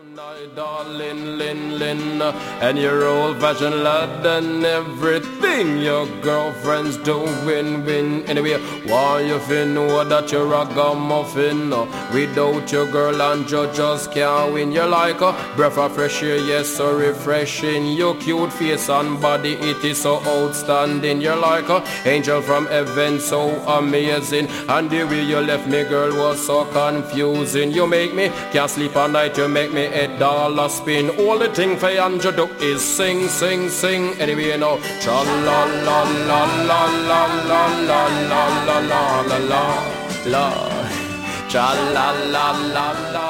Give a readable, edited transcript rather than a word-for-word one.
Darling, Lin, and your old-fashioned lad and everything your girlfriend's doing, win. Anyway, why you feel know that you're a ragamuffin? Without your girl and you just can't win. You're like a breath of fresh air, yes, so refreshing. Your cute face and body, it is so outstanding. You're like a angel from heaven, so amazing. And the way you left me, girl, was so confusing. You make me can't sleep at night, you make me head all a spin. All the thing for you do is sing, sing, sing. Anyway, you know, cha la la la la la la la la la la la la, cha la la la la.